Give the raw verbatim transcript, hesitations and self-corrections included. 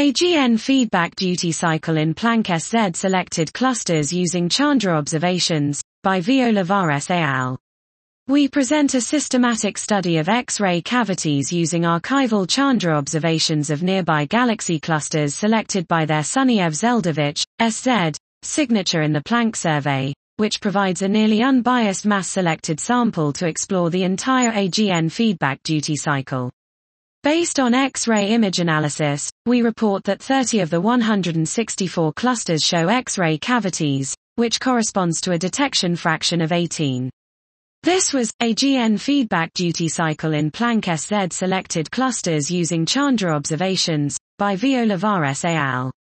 A G N feedback duty cycle in Planck S Z selected clusters using Chandra observations, by Violivares et al. We present a systematic study of X-ray cavities using archival Chandra observations of nearby galaxy clusters selected by their Sunyaev Zeldovich, S Z, signature in the Planck survey, which provides a nearly unbiased mass-selected sample to explore the entire A G N feedback duty cycle. Based on X-ray image analysis, we report that thirty of the one hundred sixty-four clusters show X-ray cavities, which corresponds to a detection fraction of eighteen. This was A G N feedback duty cycle in Planck S Z selected clusters using Chandra observations, by Violivares et al.